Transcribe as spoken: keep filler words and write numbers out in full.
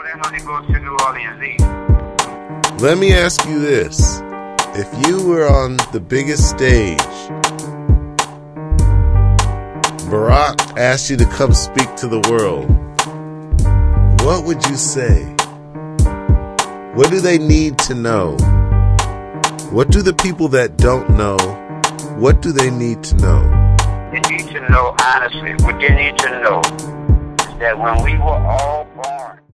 plan on to go to New Orleans Eve. Let me ask you this. If you were on the biggest stage, Barack asked you to come speak to the world, what would you say? What do they need to know? What do the people that don't know, what do they need to know? They need to know, honestly, what they need to know is that when we were all born,